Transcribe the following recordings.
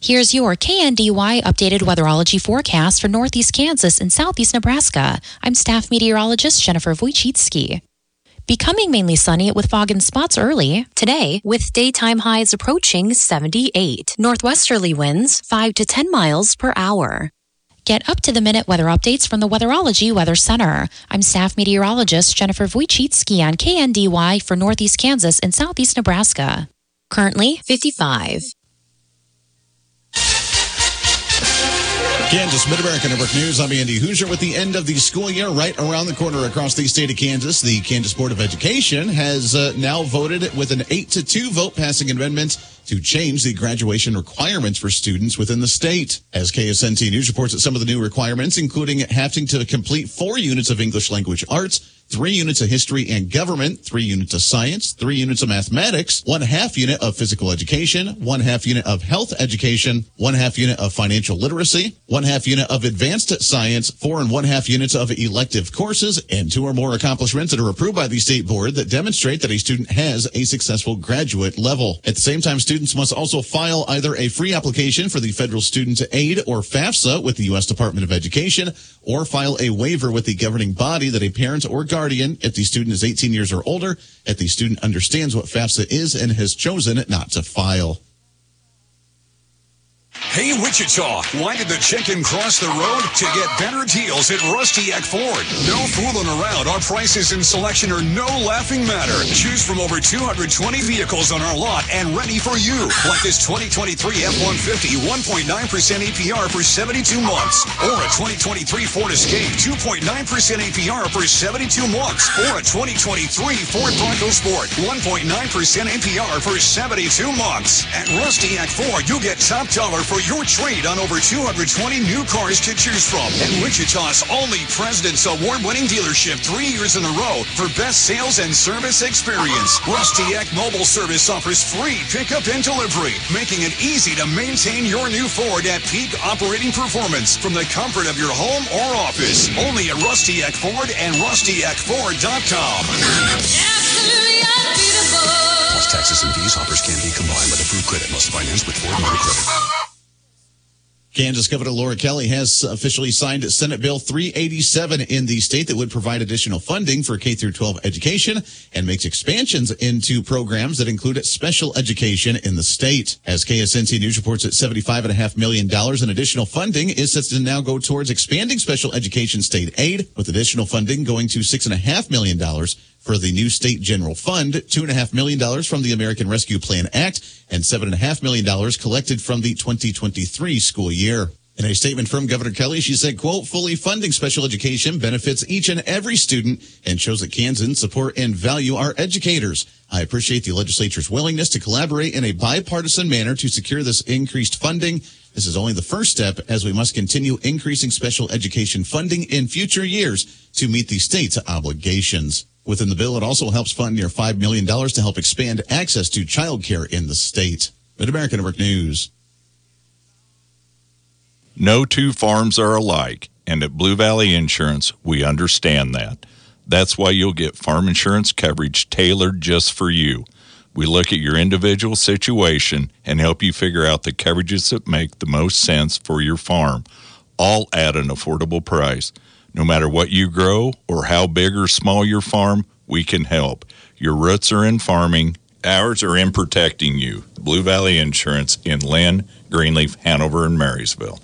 Here's your KNDY updated weatherology forecast for northeast Kansas and southeast Nebraska. I'm staff meteorologist Jennifer Wojcicki. Becoming mainly sunny with fog and spots early today, with daytime highs approaching 78. Northwesterly winds 5 to 10 miles per hour. Get up-to-the-minute weather updates from the Weatherology Weather Center. I'm staff meteorologist Jennifer Wojcicki on KNDY for northeast Kansas and southeast Nebraska. Currently 55. Kansas Mid-America Network News. I'm Andy Hoosier. With the end of the school year right around the corner across the state of Kansas, the Kansas Board of Education has now voted with an 8-2 vote passing an amendment to change the graduation requirements for students within the state. As KSNT News reports that some of the new requirements, including having to complete 4 units of English language arts, 3 units of history and government, 3 units of science, 3 units of mathematics, 1/2 unit of physical education, 1/2 unit of health education, 1/2 unit of financial literacy, 1/2 unit of advanced science, 4 1/2 units of elective courses, and 2 or more accomplishments that are approved by the state board that demonstrate that a student has a successful graduate level. At the same time, students must also file either a free application for the Federal Student Aid or FAFSA with the U.S. Department of Education, or file a waiver with the governing body that a parent or guardian, if the student is 18 years or older, if the student understands what FAFSA is and has chosen not to file. Hey, Wichita, why did the chicken cross the road? To get better deals at Rusty Eck Ford. No fooling around. Our prices and selection are no laughing matter. Choose from over 220 vehicles on our lot and ready for you. Like this 2023 F-150, 1.9% APR for 72 months. Or a 2023 Ford Escape, 2.9% APR for 72 months. Or a 2023 Ford Bronco Sport, 1.9% APR for 72 months. At Rusty Eck Ford, you get top dollar for your trade on over 220 new cars to choose from. And Wichita's only President's Award-winning dealership 3 years in a row for best sales and service experience. Rusty Eck Mobile Service offers free pickup and delivery, making it easy to maintain your new Ford at peak operating performance from the comfort of your home or office. Only at Rusty Eck Ford and rustyeckford.com. Plus taxes and fees. Offers can be combined with approved credit. Must finance with Ford Motor Credit. Kansas Governor Laura Kelly has officially signed Senate Bill 387 in the state that would provide additional funding for K-12 education and makes expansions into programs that include special education in the state. As KSNC News reports, that $75.5 million in additional funding is set to now go towards expanding special education state aid, with additional funding going to $6.5 million for the new state general fund, $2.5 million from the American Rescue Plan Act, and $7.5 million collected from the 2023 school year. In a statement from Governor Kelly, she said, quote, fully funding special education benefits each and every student and shows that Kansans support and value our educators. I appreciate the legislature's willingness to collaborate in a bipartisan manner to secure this increased funding. This is only the first step, as we must continue increasing special education funding in future years to meet the state's obligations. Within the bill, it also helps fund near $5 million to help expand access to child care in the state. Mid-America Network News. No two farms are alike, and at Blue Valley Insurance, we understand that. That's why you'll get farm insurance coverage tailored just for you. We look at your individual situation and help you figure out the coverages that make the most sense for your farm, all at an affordable price. No matter what you grow or how big or small your farm, we can help. Your roots are in farming. Ours are in protecting you. Blue Valley Insurance in Lynn, Greenleaf, Hanover, and Marysville.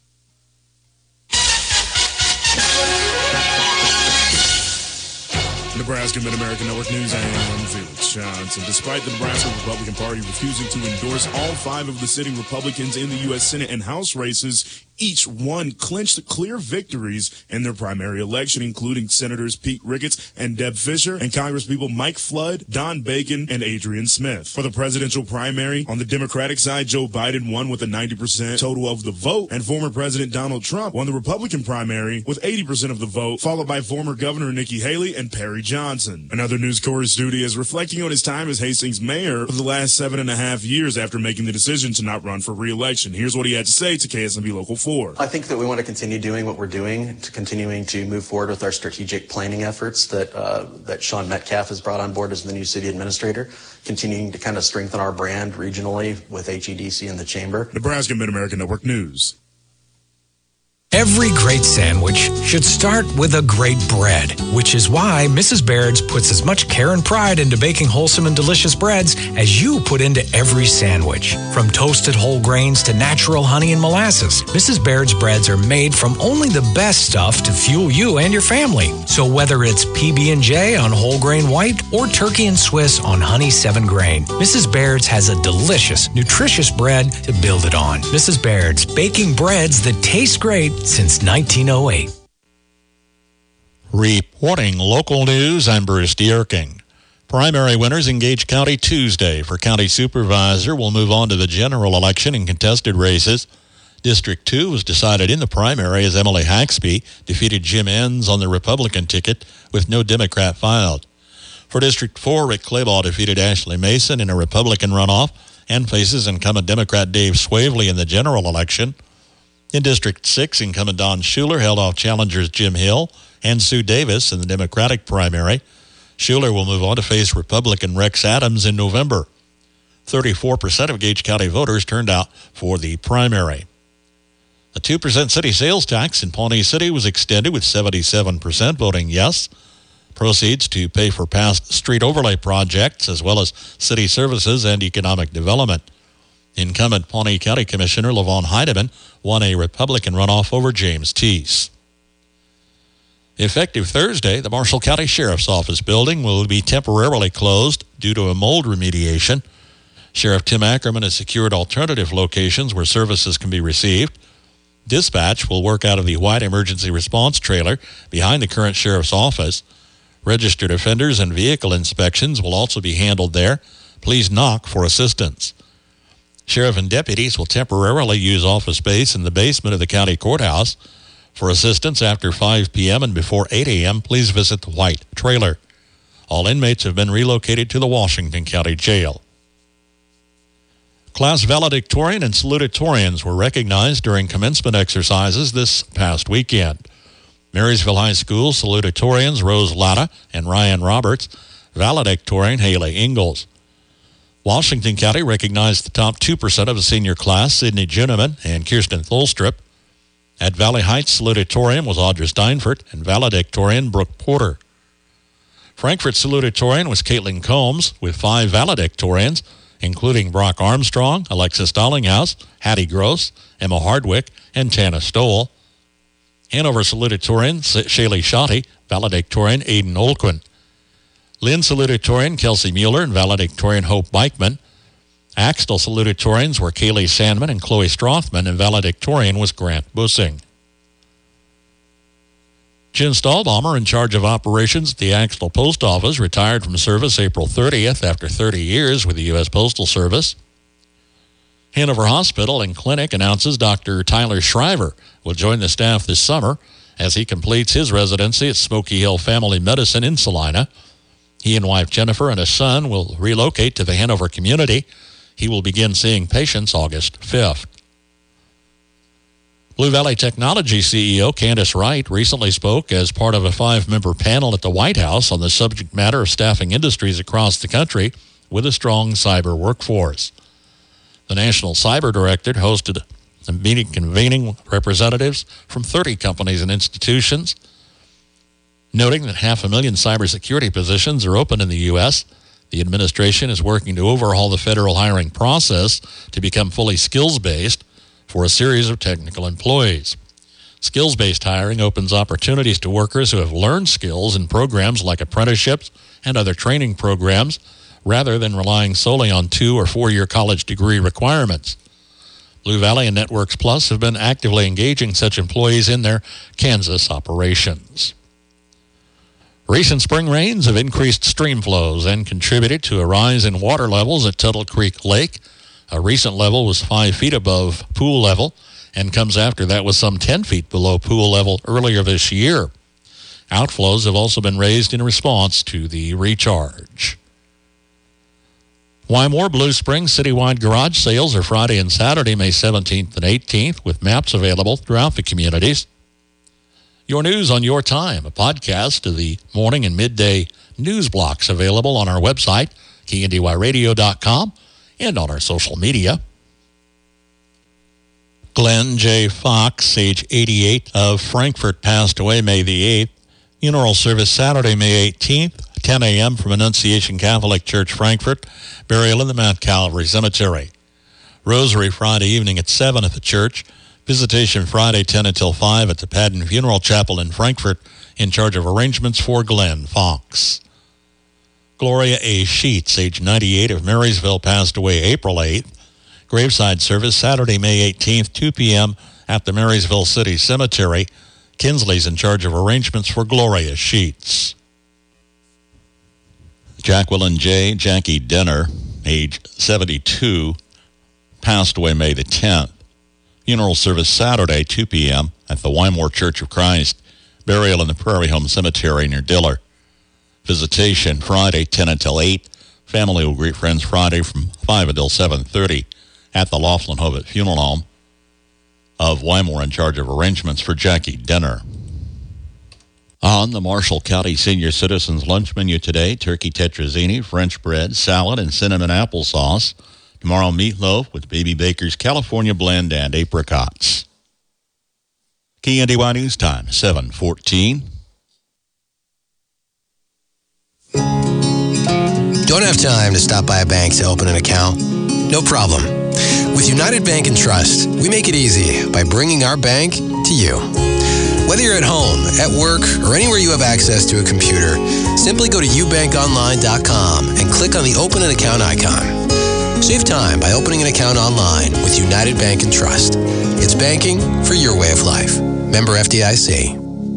Nebraska Mid-America Network News, I am Felix Johnson. Despite the Nebraska Republican Party refusing to endorse all 5 of the sitting Republicans in the U.S. Senate and House races, each one clinched clear victories in their primary election, including Senators Pete Ricketts and Deb Fischer, and Congresspeople Mike Flood, Don Bacon, and Adrian Smith. For the presidential primary, on the Democratic side, Joe Biden won with a 90% total of the vote, and former President Donald Trump won the Republican primary with 80% of the vote, followed by former Governor Nikki Haley and Perry Johnson. Another News Corps duty is reflecting on his time as Hastings mayor for the last 7.5 years after making the decision to not run for re-election. Here's what he had to say to KSNB Local 4. 4. I think that we want to continue doing what we're doing, continuing to move forward with our strategic planning efforts that Sean Metcalf has brought on board as the new city administrator, continuing to kind of strengthen our brand regionally with HEDC and the Chamber. Nebraska Mid-America Network News. Every great sandwich should start with a great bread, which is why Mrs. Baird's puts as much care and pride into baking wholesome and delicious breads as you put into every sandwich. From toasted whole grains to natural honey and molasses, Mrs. Baird's breads are made from only the best stuff to fuel you and your family. So whether it's PB&J on whole grain white or turkey and Swiss on honey 7 grain, Mrs. Baird's has a delicious, nutritious bread to build it on. Mrs. Baird's, baking breads that taste great since 1908. Reporting local news, I'm Bruce Dierking. Primary winners in Gage County Tuesday for county supervisor will move on to the general election in contested races. District 2 was decided in the primary as Emily Haxby defeated Jim Enns on the Republican ticket with no Democrat filed. For District 4, Rick Claybaugh defeated Ashley Mason in a Republican runoff and faces incumbent Democrat Dave Swavely in the general election. In District 6, incumbent Don Schuler held off challengers Jim Hill and Sue Davis in the Democratic primary. Schuler will move on to face Republican Rex Adams in November. 34% of Gage County voters turned out for the primary. The 2% city sales tax in Pawnee City was extended with 77% voting yes. Proceeds to pay for past street overlay projects as well as city services and economic development. Incumbent Pawnee County Commissioner Levon Heidemann won a Republican runoff over James Teese. Effective Thursday, the Marshall County Sheriff's Office building will be temporarily closed due to a mold remediation. Sheriff Tim Ackerman has secured alternative locations where services can be received. Dispatch will work out of the white emergency response trailer behind the current sheriff's office. Registered offenders and vehicle inspections will also be handled there. Please knock for assistance. Sheriff and deputies will temporarily use office space in the basement of the county courthouse. For assistance after 5 p.m. and before 8 a.m., please visit the white trailer. All inmates have been relocated to the Washington County Jail. Class valedictorian and salutatorians were recognized during commencement exercises this past weekend. Marysville High School salutatorians Rose Latta and Ryan Roberts, valedictorian Haley Ingalls. Washington County recognized the top 2% of the senior class, Sidney Juneman and Kirsten Tholstrup. At Valley Heights, salutatorian was Audra Steinfurt and valedictorian Brooke Porter. Frankfort salutatorian was Caitlin Combs with 5 valedictorians, including Brock Armstrong, Alexis Dollinghouse, Hattie Gross, Emma Hardwick, and Tana Stoll. Hanover salutatorian Shaylee Shotty, valedictorian Aiden Olquin. Lynn salutatorian Kelsey Mueller and valedictorian Hope Bikeman. Axtell salutatorians were Kaylee Sandman and Chloe Strothman, and valedictorian was Grant Bussing. Jen Stahlbaumer, in charge of operations at the Axtell Post Office, retired from service April 30th after 30 years with the U.S. Postal Service. Hanover Hospital and Clinic announces Dr. Tyler Shriver will join the staff this summer as he completes his residency at Smoky Hill Family Medicine in Salina. He and wife Jennifer and a son will relocate to the Hanover community. He will begin seeing patients August 5th. Blue Valley Technology CEO Candace Wright recently spoke as part of a 5-member panel at the White House on the subject matter of staffing industries across the country with a strong cyber workforce. The National Cyber Director hosted a meeting convening representatives from 30 companies and institutions, noting that 500,000 cybersecurity positions are open in the U.S. The administration is working to overhaul the federal hiring process to become fully skills-based for a series of technical employees. Skills-based hiring opens opportunities to workers who have learned skills in programs like apprenticeships and other training programs, rather than relying solely on 2- or 4-year college degree requirements. Blue Valley and Networks Plus have been actively engaging such employees in their Kansas operations. Recent spring rains have increased stream flows and contributed to a rise in water levels at Tuttle Creek Lake. A recent level was 5 feet above pool level and comes after that was some 10 feet below pool level earlier this year. Outflows have also been raised in response to the recharge. Wymore Blue Springs citywide garage sales are Friday and Saturday, May 17th and 18th, with maps available throughout the communities. Your News on Your Time, a podcast of the morning and midday news blocks available on our website, KNDYradio.com, and on our social media. Glenn J. Fox, age 88, of Frankfort, passed away May the 8th. Funeral service Saturday, May 18th, 10 a.m. from Annunciation Catholic Church, Frankfort. Burial in the Mount Calvary Cemetery. Rosary Friday evening at 7 at the church. Visitation Friday 10 until 5 at the Padden Funeral Chapel in Frankfort, in charge of arrangements for Glenn Fox. Gloria A. Sheets, age 98, of Marysville, passed away April 8th. Graveside service Saturday, May 18th, 2 p.m. at the Marysville City Cemetery. Kinsley's in charge of arrangements for Gloria Sheets. Jacqueline J. Jackie Denner, age 72, passed away May the 10th. Funeral service Saturday, 2 p.m. at the Wymore Church of Christ. Burial in the Prairie Home Cemetery near Diller. Visitation Friday, 10 until 8. Family will greet friends Friday from 5 until 7:30 at the Laughlin Hovitt Funeral Home of Wymore, in charge of arrangements for Jackie Denner. On the Marshall County Senior Citizens Lunch Menu today, turkey tetrazzini, French bread, salad, and cinnamon applesauce. Tomorrow, meatloaf with Baby Baker's California blend and apricots. KNDY News Time, 7:14. Don't have time to stop by a bank to open an account? No problem. With United Bank and Trust, we make it easy by bringing our bank to you. Whether you're at home, at work, or anywhere you have access to a computer, simply go to ubankonline.com and click on the Open an Account icon. Save time by opening an account online with United Bank and Trust. It's banking for your way of life. Member FDIC.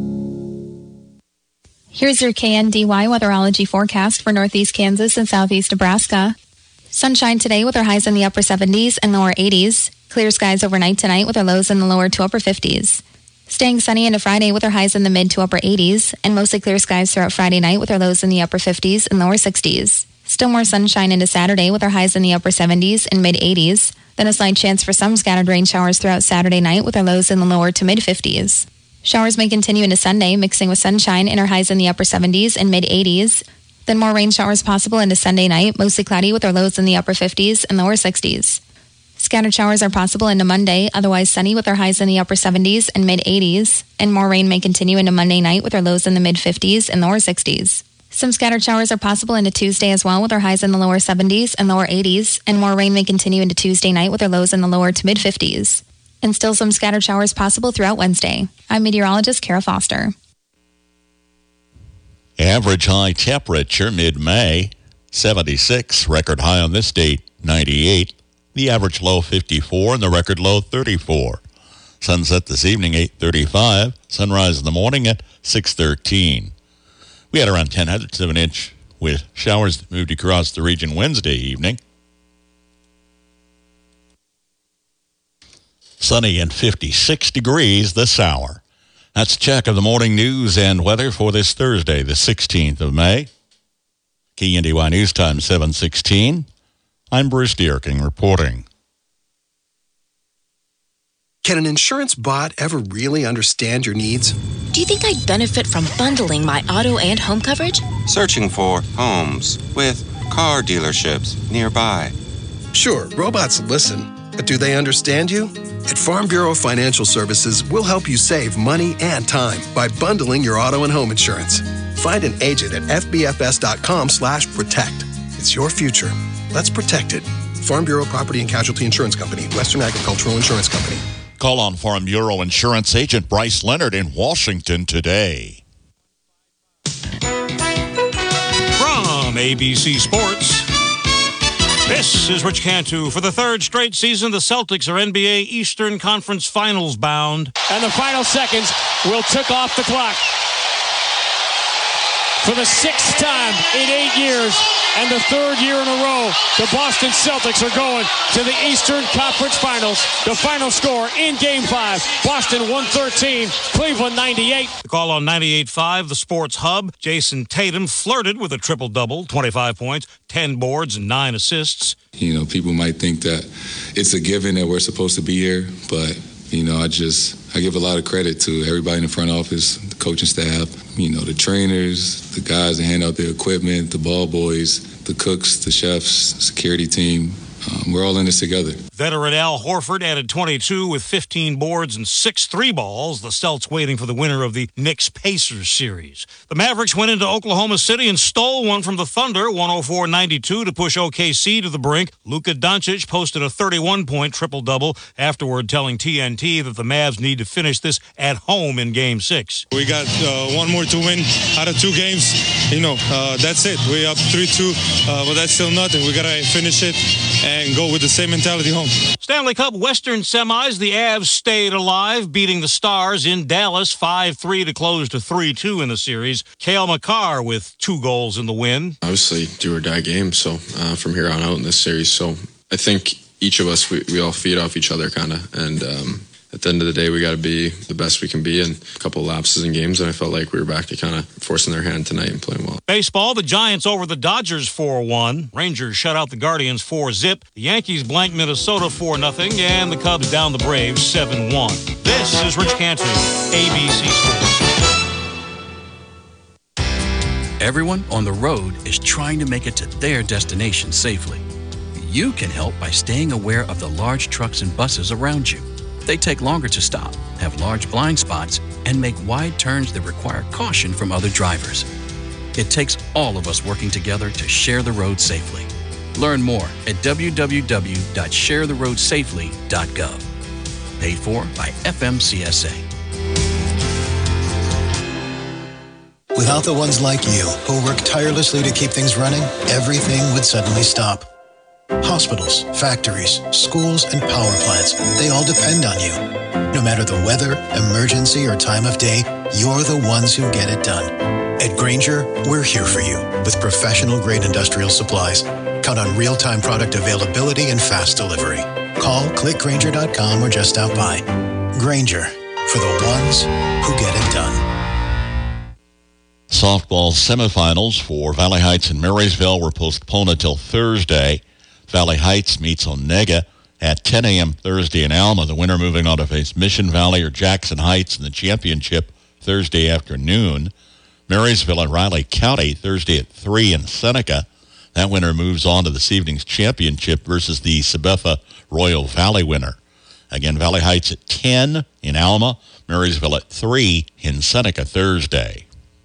Here's your KNDY weatherology forecast for northeast Kansas and southeast Nebraska. Sunshine today with our highs in the upper 70s and lower 80s. Clear skies overnight tonight with our lows in the lower to upper 50s. Staying sunny into Friday with our highs in the mid to upper 80s, and mostly clear skies throughout Friday night with our lows in the upper 50s and lower 60s. Still more sunshine into Saturday with our highs in the upper 70s and mid 80s. Then a slight chance for some scattered rain showers throughout Saturday night with our lows in the lower to mid 50s. Showers may continue into Sunday, mixing with sunshine and our highs in the upper 70s and mid 80s. Then more rain showers possible into Sunday night, mostly cloudy with our lows in the upper 50s and lower 60s. Scattered showers are possible into Monday, otherwise sunny with our highs in the upper 70s and mid 80s. And more rain may continue into Monday night with our lows in the mid 50s and lower 60s. Some scattered showers are possible into Tuesday as well with our highs in the lower 70s and lower 80s. And more rain may continue into Tuesday night with our lows in the lower to mid 50s. And still some scattered showers possible throughout Wednesday. I'm meteorologist Kara Foster. Average high temperature mid-May, 76. Record high on this date, 98. The average low, 54, and the record low, 34. Sunset this evening, 8:35. Sunrise in the morning at 6:13. We had around 0.10 of an inch with showers that moved across the region Wednesday evening. Sunny and 56 degrees this hour. That's a check of the morning news and weather for this Thursday, the 16th of May. KNDY News Time, 7:16. I'm Bruce Dierking reporting. Can an insurance bot ever really understand your needs? Do you think I'd benefit from bundling my auto and home coverage? Searching for homes with car dealerships nearby. Sure, robots listen, but do they understand you? At Farm Bureau Financial Services, we'll help you save money and time by bundling your auto and home insurance. Find an agent at fbfs.com/protect. It's your future. Let's protect it. Farm Bureau Property and Casualty Insurance Company, Western Agricultural Insurance Company. Call on Farm Bureau Insurance Agent Bryce Leonard in Washington today. From ABC Sports, this is Rich Cantu. For the third straight season, the Celtics are NBA Eastern Conference Finals bound. And the final seconds will tick off the clock. for the 6th time in 8 years and the 3rd year in a row, the Boston Celtics are going to the Eastern Conference Finals. The final score in Game 5, Boston 113, Cleveland 98. The call on 98.5, the Sports Hub. Jason Tatum flirted with a triple-double, 25 points, 10 boards, and 9 assists. You know, people might think that it's a given that we're supposed to be here, but, you know, I give a lot of credit to everybody in the front office, the coaching staff, you know, the trainers, the guys that hand out the equipment, the ball boys, the cooks, the chefs, security team. We're all in this together. Veteran Al Horford added 22 with 15 boards and 6 3-balls. The Celts waiting for the winner of the Knicks-Pacers series. The Mavericks went into Oklahoma City and stole one from the Thunder, 104-92 to push OKC to the brink. Luka Doncic posted a 31-point triple-double, afterward telling TNT that the Mavs need to finish this at home in Game 6. We got one more to win out of 2 games. You know, that's it. We're up 3-2, but that's still nothing. We got to finish it and go with the same mentality home. Stanley Cup Western semis, the Avs stayed alive, beating the Stars in Dallas 5-3 to close to 3-2 in the series. Cale Makar with 2 goals in the win. Obviously, do or die game, so from here on out in this series. So I think each of us, we all feed off each other kind of, and at the end of the day, we got to be the best we can be. And a couple of lapses in games, and I felt like we were back to kind of forcing their hand tonight and playing well. Baseball, the Giants over the Dodgers 4-1. Rangers shut out the Guardians 4-0. The Yankees blanked Minnesota 4-0. And the Cubs down the Braves 7-1. This is Rich Cantu, ABC Sports. Everyone on the road is trying to make it to their destination safely. You can help by staying aware of the large trucks and buses around you. They take longer to stop, have large blind spots, and make wide turns that require caution from other drivers. It takes all of us working together to share the road safely. Learn more at www.sharetheroadsafely.gov. Paid for by FMCSA. Without the ones like you, who work tirelessly to keep things running, everything would suddenly stop. Hospitals, factories, schools, and power plants, they all depend on you. No matter the weather, emergency, or time of day, you're the ones who get it done. At Grainger, we're here for you with professional-grade industrial supplies. Count on real-time product availability and fast delivery. Call, clickgrainger.com, or just stop by. Grainger, for the ones who get it done. Softball semifinals for Valley Heights and Marysville were postponed until Thursday. Valley Heights meets Onega at 10 a.m. Thursday in Alma. The winner moving on to face Mission Valley or Jackson Heights in the championship Thursday afternoon. Marysville and Riley County Thursday at 3 in Seneca. That winner moves on to this evening's championship versus the Sabetha Royal Valley winner. Again, Valley Heights at 10 in Alma, Marysville at 3 in Seneca Thursday.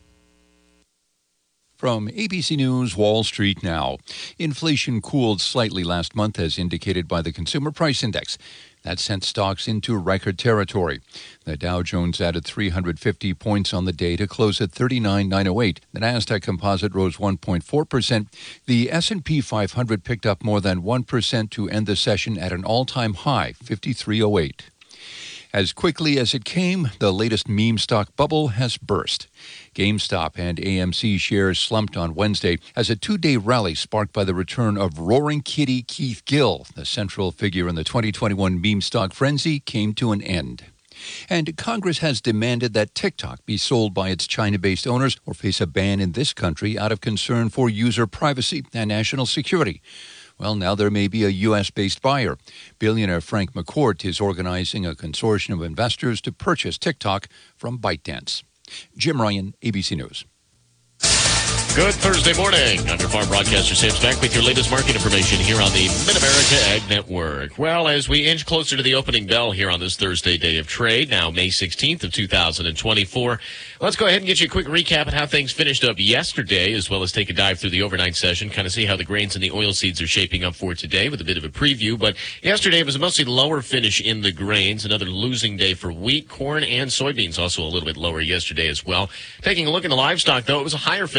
From ABC News, Wall Street now. Inflation cooled slightly last month as indicated by the Consumer Price Index. That sent stocks into record territory. The Dow Jones added 350 points on the day to close at 39,908. The Nasdaq Composite rose 1.4%. The S&P 500 picked up more than 1% to end the session at an all-time high, 5308. As quickly as it came, the latest meme stock bubble has burst. GameStop and AMC shares slumped on Wednesday as a 2-day rally sparked by the return of Roaring Kitty Keith Gill, the central figure in the 2021 meme stock frenzy, came to an end. And Congress has demanded that TikTok be sold by its China-based owners or face a ban in this country out of concern for user privacy and national security. Well, now there may be a U.S.-based buyer. Billionaire Frank McCourt is organizing a consortium of investors to purchase TikTok from ByteDance. Jim Ryan, ABC News. Good Thursday morning. I'm your farm broadcaster, Sam Stack, with your latest market information here on the Mid-America Ag Network. Well, as we inch closer to the opening bell here on this Thursday day of trade, now May 16th of 2024, let's go ahead and get you a quick recap of how things finished up yesterday, as well as take a dive through the overnight session, kind of see how the grains and the oilseeds are shaping up for today with a bit of a preview. But yesterday it was a mostly lower finish in the grains, another losing day for wheat, corn, and soybeans, also a little bit lower yesterday as well. Taking a look at the livestock, though, it was a higher finish pretty much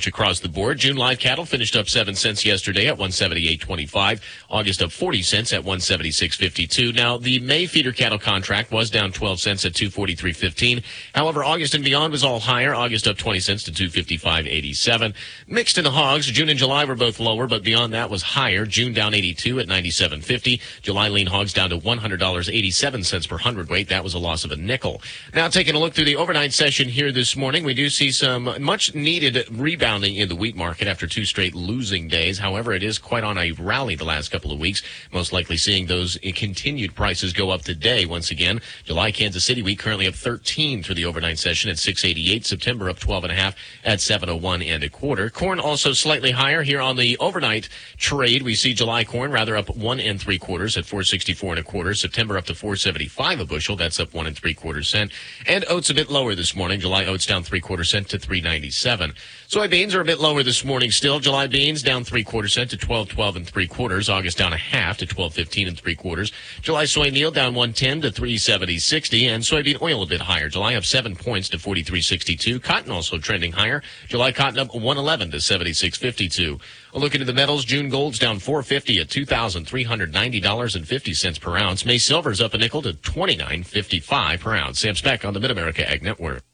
much across the board. June live cattle finished up 7 cents yesterday at 178.25. August up 40 cents at 176.52. Now, the May feeder cattle contract was down 12 cents at 243.15. However, August and beyond was all higher. August up 20 cents to 255.87. Mixed in the hogs, June and July were both lower, but beyond that was higher. June down 82 at 97.50. July lean hogs down to $100.87 per hundredweight. That was a loss of a nickel. Now, taking a look through the overnight session here this morning, we do see some much needed rebounding in the wheat market after 2 straight losing days. However, it is quite on a rally the last couple of weeks, most likely seeing those continued prices go up today once again. July Kansas City wheat currently up 13 through the overnight session at 688. September up 12.5 at 701 and a quarter. Corn also slightly higher here on the overnight trade. We see July corn rather up 1 3/4 at 464 1/4. September up to 475 a bushel. That's up 1 3/4 cents. And oats a bit lower this morning. July oats down 3/4 cents to 3.97. Soybeans are a bit lower this morning still. July beans down 3/4 cents to 12.12 3/4. August down 1/2 to 12.15 3/4. July soy meal down 1.10 to 3.70.60, and soybean oil a bit higher. July up 7 points to 43.62. Cotton also trending higher. July cotton up 1.11 to 76.52. A look into the metals. June gold's down $4.50 at $2,390.50 per ounce. May silver's up a nickel to $29.55 per ounce. Sam Speck on the Mid-America Ag Network.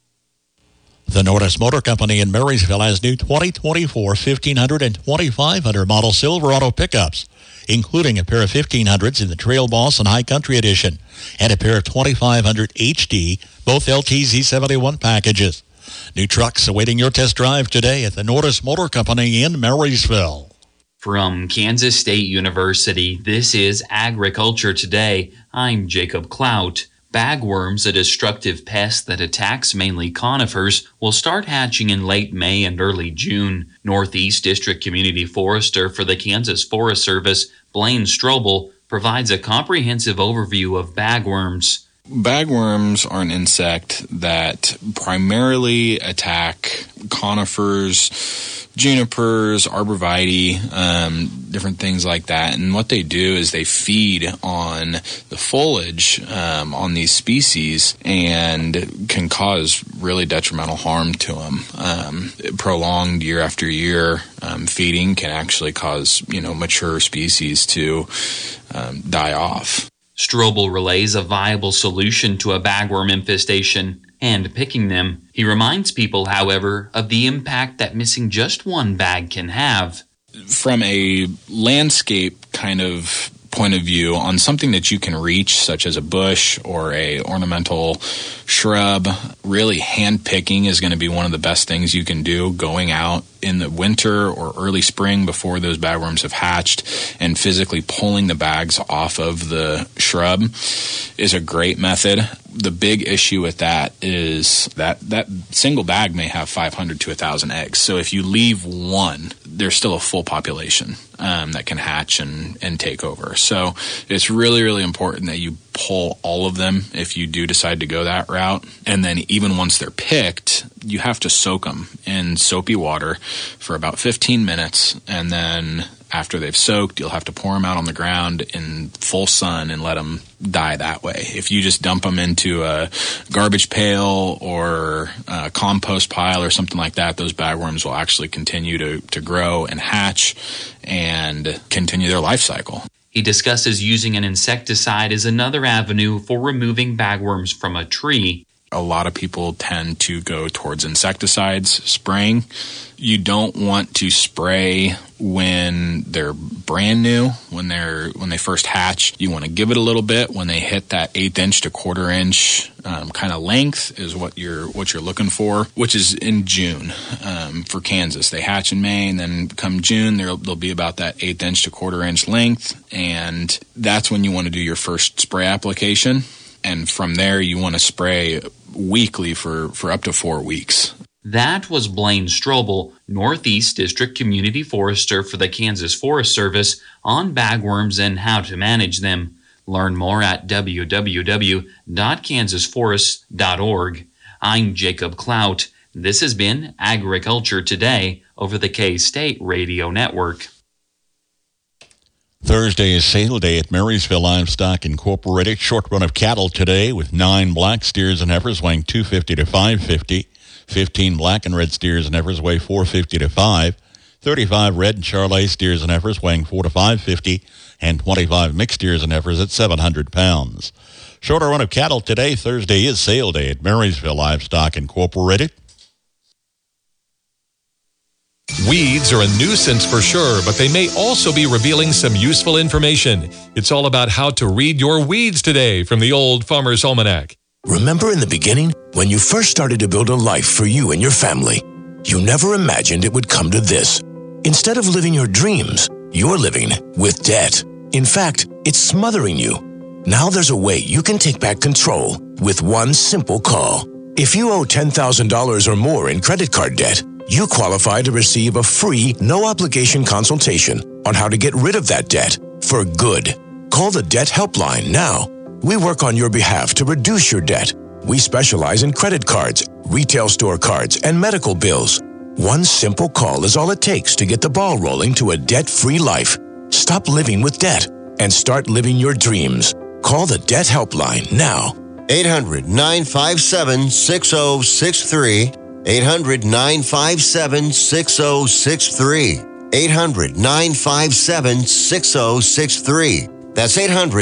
The Nordis Motor Company in Marysville has new 2024 1500 and 2500 model Silverado pickups, including a pair of 1500s in the Trail Boss and High Country Edition, and a pair of 2500 HD, both LTZ71 packages. New trucks awaiting your test drive today at the Nordis Motor Company in Marysville. From Kansas State University, this is Agriculture Today. I'm Jacob Clout. Bagworms, a destructive pest that attacks mainly conifers, will start hatching in late May and early June. Northeast District Community Forester for the Kansas Forest Service, Blaine Strobel, provides a comprehensive overview of bagworms. Bagworms are an insect that primarily attack conifers, junipers, arborvitae, different things like that. And what they do is they feed on the foliage on these species and can cause really detrimental harm to them. Prolonged year after year feeding can actually cause, mature species to die off. Strobel relays a viable solution to a bagworm infestation and picking them. He reminds people, however, of the impact that missing just one bag can have. From a landscape kind of point of view, on something that you can reach, such as a bush or a ornamental shrub, really hand picking is going to be one of the best things you can do. Going out in the winter or early spring before those bagworms have hatched and physically pulling the bags off of the shrub is a great method. The big issue with that is that single bag may have 500 to 1,000 eggs. So if you leave one, there's still a full population that can hatch and take over. So it's really, really important that you pull all of them if you do decide to go that route. And then even once they're picked, you have to soak them in soapy water for about 15 minutes. And then after they've soaked, you'll have to pour them out on the ground in full sun and let them die that way. If you just dump them into a garbage pail or a compost pile or something like that, those bagworms will actually continue to grow and hatch and continue their life cycle. He discusses using an insecticide as another avenue for removing bagworms from a tree. A lot of people tend to go towards insecticides, spraying. You don't want to spray when they're brand new, when they first hatch. You want to give it a little bit when they hit that 1/8 inch to 1/4 inch kind of length is what you're looking for, which is in June for Kansas. They hatch in May, and then come June they'll be about that 1/8 inch to 1/4 inch length, and that's when you want to do your first spray application. And from there, you want to spray weekly for up to 4 weeks. That was Blaine Strobel, Northeast District Community Forester for the Kansas Forest Service, on bagworms and how to manage them. Learn more at www.kansasforests.org. I'm Jacob Clout. This has been Agriculture Today over the K-State Radio Network. Thursday is sale day at Marysville Livestock Incorporated. Short run of cattle today with 9 black steers and heifers weighing 250 to 550. 15 black and red steers and heifers weigh $450 to $5. 35 red and Charolais steers and heifers weighing $4 to $5.50, and 25 mixed steers and heifers at 700 pounds. Shorter run of cattle today. Thursday is sale day at Marysville Livestock Incorporated. Weeds are a nuisance for sure, but they may also be revealing some useful information. It's all about how to read your weeds today from the Old Farmer's Almanac. Remember in the beginning, when you first started to build a life for you and your family, you never imagined it would come to this. Instead of living your dreams, you're living with debt. In fact, it's smothering you. Now there's a way you can take back control with one simple call. If you owe $10,000 or more in credit card debt, you qualify to receive a free, no-obligation consultation on how to get rid of that debt for good. Call the Debt Helpline now. We work on your behalf to reduce your debt. We specialize in credit cards, retail store cards, and medical bills. One simple call is all it takes to get the ball rolling to a debt-free life. Stop living with debt and start living your dreams. Call the Debt Helpline now. 800-957-6063. 800-957-6063. 800-957-6063. That's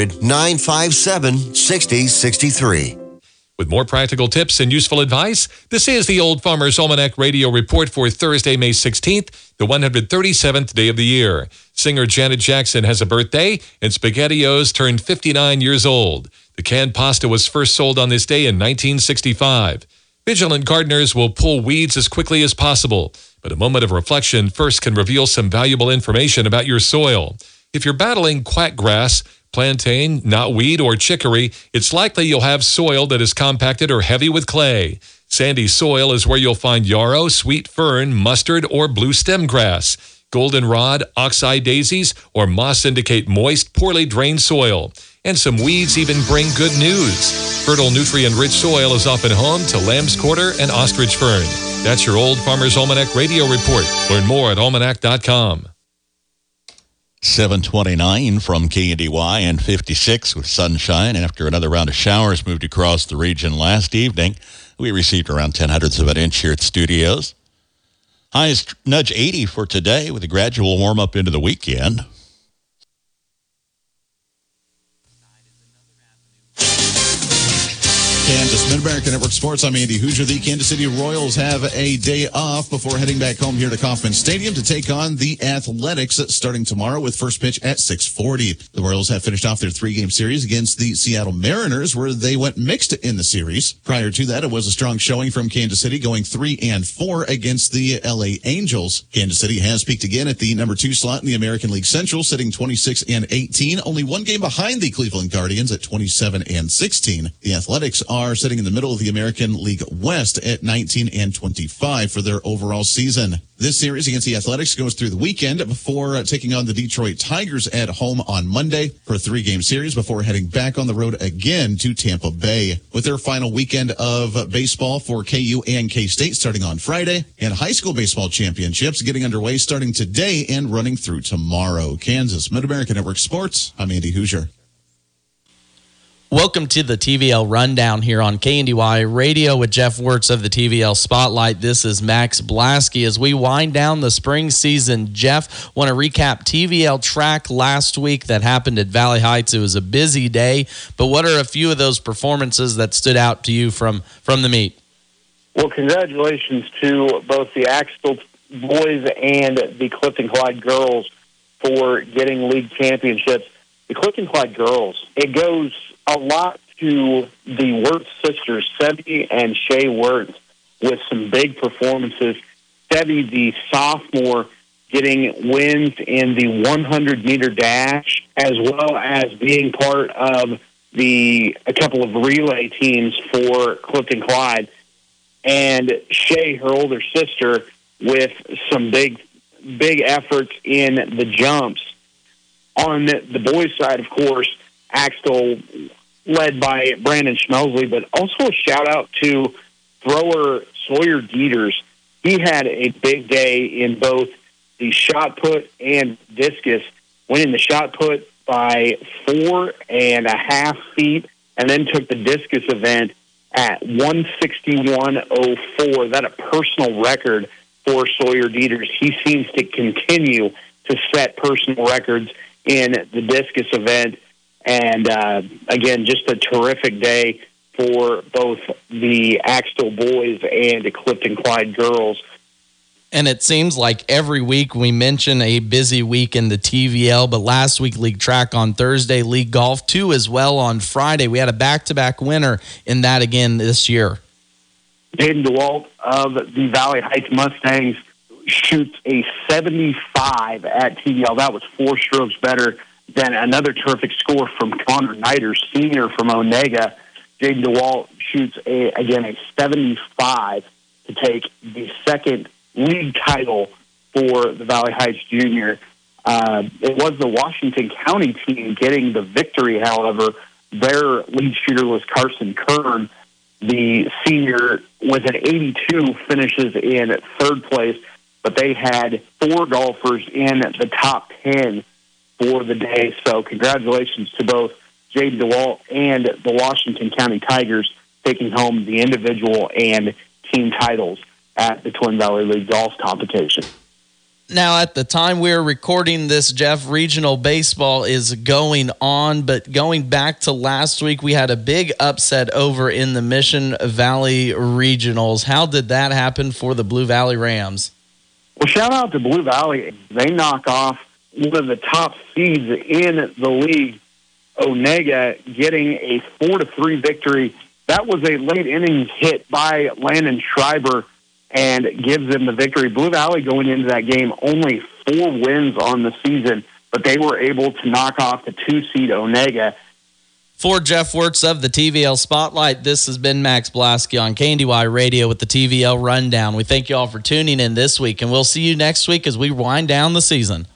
800-957-6063. With more practical tips and useful advice, this is the Old Farmer's Almanac Radio Report for Thursday, May 16th, the 137th day of the year. Singer Janet Jackson has a birthday, and SpaghettiOs turned 59 years old. The canned pasta was first sold on this day in 1965. Vigilant gardeners will pull weeds as quickly as possible, but a moment of reflection first can reveal some valuable information about your soil. If you're battling quackgrass, plantain, knotweed, or chicory, it's likely you'll have soil that is compacted or heavy with clay. Sandy soil is where you'll find yarrow, sweet fern, mustard, or blue stem grass. Goldenrod, oxeye daisies, or moss indicate moist, poorly drained soil. And some weeds even bring good news. Fertile, nutrient-rich soil is often home to lamb's quarter and ostrich fern. That's your Old Farmer's Almanac Radio Report. Learn more at almanac.com. 729 from KNDY and 56 with sunshine after another round of showers moved across the region last evening. We received around 0.10 of an inch here at studios. Highest nudge 80 for today with a gradual warm up into the weekend. Kansas Mid-America Network Sports. I'm Andy Hoosier. The Kansas City Royals have a day off before heading back home here to Kauffman Stadium to take on the Athletics starting tomorrow with first pitch at 6:40. The Royals have finished off their 3-game series against the Seattle Mariners, where they went mixed in the series. Prior to that, it was a strong showing from Kansas City, going 3-4 against the LA Angels. Kansas City has peaked again at the number 2 slot in the American League Central, sitting 26-18, only one game behind the Cleveland Guardians at 27-16. The Athletics are sitting in the middle of the American League West at 19-25 for their overall season. This series against the Athletics goes through the weekend before taking on the Detroit Tigers at home on Monday for a 3-game series before heading back on the road again to Tampa Bay. With their final weekend of baseball for KU and K-State starting on Friday, and high school baseball championships getting underway starting today and running through tomorrow. Kansas Mid-America Network Sports, I'm Andy Hoosier. Welcome to the TVL Rundown here on KNDY Radio with Jeff Wirtz of the TVL Spotlight. This is Max Blasky. As we wind down the spring season, Jeff, want to recap TVL track last week that happened at Valley Heights. It was a busy day, but what are a few of those performances that stood out to you from the meet? Well, congratulations to both the Axtell boys and the Clifton Clyde girls for getting league championships. The Clifton Clyde girls, it goes a lot to the Wirtz sisters, Sebi and Shay Wirtz, with some big performances. Sebi, the sophomore, getting wins in the 100-meter dash, as well as being part of a couple of relay teams for Clifton Clyde. And Shay, her older sister, with some big efforts in the jumps. On the boys' side, of course, Axtell led by Brandon Schmelsley, but also a shout-out to thrower Sawyer Dieters. He had a big day in both the shot put and discus, winning the shot put by 4.5 feet, and then took the discus event at 161.04. That a personal record for Sawyer Dieters. He seems to continue to set personal records in the discus event. And again, just a terrific day for both the Axtell boys and the Clifton Clyde girls. And it seems like every week we mention a busy week in the TVL, but last week league track on Thursday, league golf too as well on Friday. We had a back-to-back winner in that again this year. Jaden DeWalt of the Valley Heights Mustangs shoots a 75 at TVL. That was 4 strokes better than another terrific score from Connor Niter, senior from Onega. Jaden DeWalt shoots a 75 to take the second league title for the Valley Heights Junior. It was the Washington County team getting the victory, however. Their lead shooter was Carson Kern. The senior, with an 82, finishes in third place, but they had 4 golfers in the top 10 for the day. So congratulations to both Jaden DeWalt and the Washington County Tigers taking home the individual and team titles at the Twin Valley League Golf Competition. Now, at the time we're recording this, Jeff, regional baseball is going on, but going back to last week, we had a big upset over in the Mission Valley Regionals. How did that happen for the Blue Valley Rams? Well, shout out to Blue Valley. They knock off one of the top seeds in the league, Onega, getting a 4-3 victory. That was a late innings hit by Landon Schreiber and gives them the victory. Blue Valley going into that game only 4 wins on the season, but they were able to knock off the 2-seed Onega. For Jeff Wirtz of the TVL Spotlight, this has been Max Blasky on KNDY Radio with the TVL Rundown. We thank you all for tuning in this week, and we'll see you next week as we wind down the season.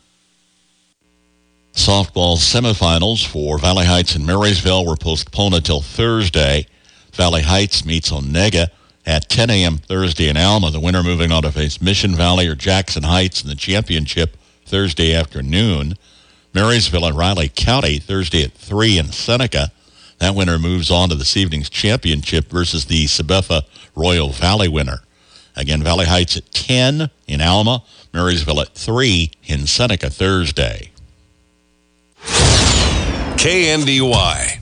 Softball semifinals for Valley Heights and Marysville were postponed until Thursday. Valley Heights meets Onega at 10 a.m. Thursday in Alma. The winner moving on to face Mission Valley or Jackson Heights in the championship Thursday afternoon. Marysville and Riley County Thursday at 3 in Seneca. That winner moves on to this evening's championship versus the Sabetha Royal Valley winner. Again, Valley Heights at 10 in Alma, Marysville at 3 in Seneca Thursday. KNDY.